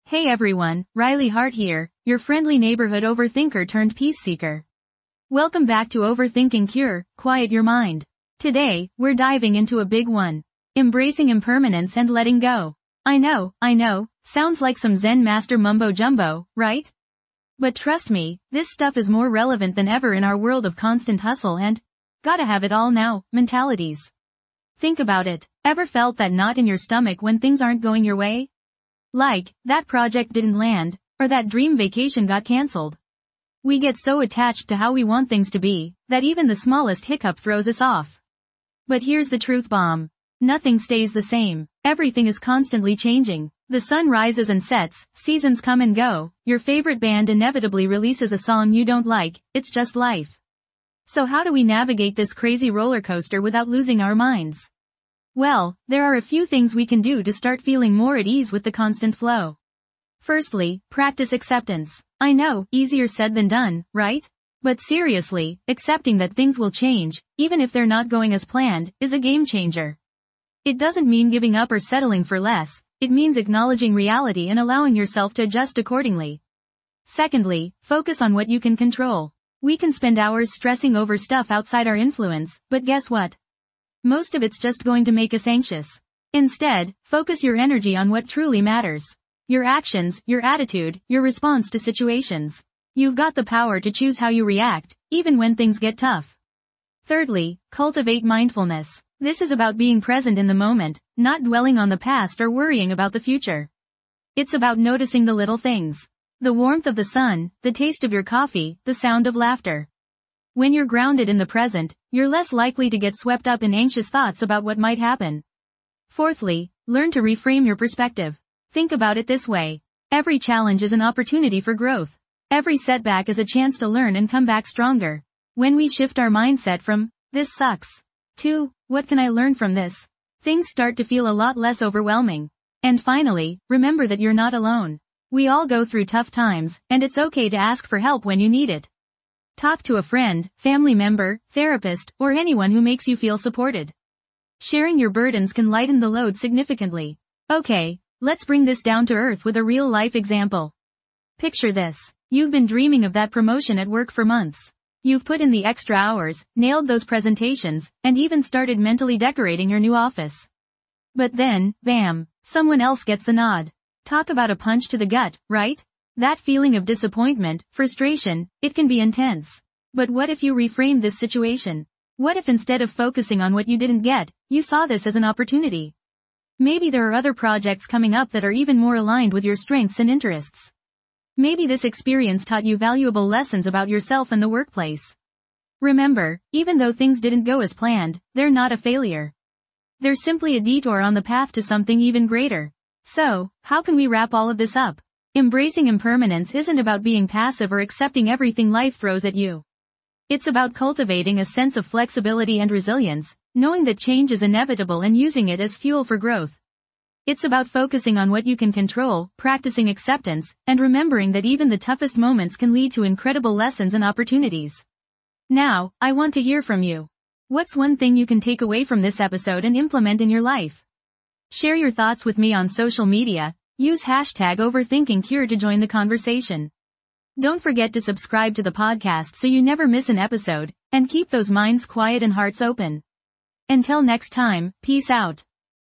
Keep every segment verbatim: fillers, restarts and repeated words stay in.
Hey everyone, Riley Hart here, your friendly neighborhood overthinker turned peace seeker. Welcome back to Overthinking Cure, Quiet Your Mind. Today, we're diving into a big one. Embracing impermanence and letting go. I know, I know, sounds like some Zen master mumbo jumbo, right? But trust me, this stuff is more relevant than ever in our world of constant hustle and gotta have it all now mentalities. Think about it. Ever felt that knot in your stomach when things aren't going your way? Like, that project didn't land, or that dream vacation got cancelled. We get so attached to how we want things to be, that even the smallest hiccup throws us off. But here's the truth bomb. Nothing stays the same. Everything is constantly changing. The sun rises and sets, seasons come and go, your favorite band inevitably releases a song you don't like, it's just life. So how do we navigate this crazy roller coaster without losing our minds? Well, there are a few things we can do to start feeling more at ease with the constant flow. Firstly, practice acceptance. I know, easier said than done, right? But seriously, accepting that things will change, even if they're not going as planned, is a game changer. It doesn't mean giving up or settling for less, it means acknowledging reality and allowing yourself to adjust accordingly. Secondly, focus on what you can control. We can spend hours stressing over stuff outside our influence, but guess what? Most of it's just going to make us anxious. Instead, focus your energy on what truly matters. Your actions, your attitude, your response to situations. You've got the power to choose how you react, even when things get tough. Thirdly, cultivate mindfulness. This is about being present in the moment, not dwelling on the past or worrying about the future. It's about noticing the little things. The warmth of the sun, the taste of your coffee, the sound of laughter. When you're grounded in the present, you're less likely to get swept up in anxious thoughts about what might happen. Fourthly, learn to reframe your perspective. Think about it this way. Every challenge is an opportunity for growth. Every setback is a chance to learn and come back stronger. When we shift our mindset from, this sucks, to, what can I learn from this? Things start to feel a lot less overwhelming. And finally, remember that you're not alone. We all go through tough times, and it's okay to ask for help when you need it. Talk to a friend, family member, therapist, or anyone who makes you feel supported. Sharing your burdens can lighten the load significantly. Okay, let's bring this down to earth with a real-life example. Picture this. You've been dreaming of that promotion at work for months. You've put in the extra hours, nailed those presentations, and even started mentally decorating your new office. But then, bam, someone else gets the nod. Talk about a punch to the gut, right? That feeling of disappointment, frustration, it can be intense. But what if you reframed this situation? What if instead of focusing on what you didn't get, you saw this as an opportunity? Maybe there are other projects coming up that are even more aligned with your strengths and interests. Maybe this experience taught you valuable lessons about yourself and the workplace. Remember, even though things didn't go as planned, they're not a failure. They're simply a detour on the path to something even greater. So, how can we wrap all of this up? Embracing impermanence isn't about being passive or accepting everything life throws at you. It's about cultivating a sense of flexibility and resilience, knowing that change is inevitable and using it as fuel for growth. It's about focusing on what you can control, practicing acceptance, and remembering that even the toughest moments can lead to incredible lessons and opportunities. Now, I want to hear from you. What's one thing you can take away from this episode and implement in your life? Share your thoughts with me on social media. Use hashtag OverthinkingCure to join the conversation. Don't forget to subscribe to the podcast so you never miss an episode, and keep those minds quiet and hearts open. Until next time, peace out.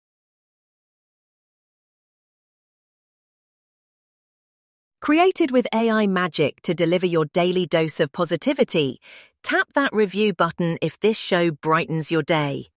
Created with A I magic to deliver your daily dose of positivity, tap that review button if this show brightens your day.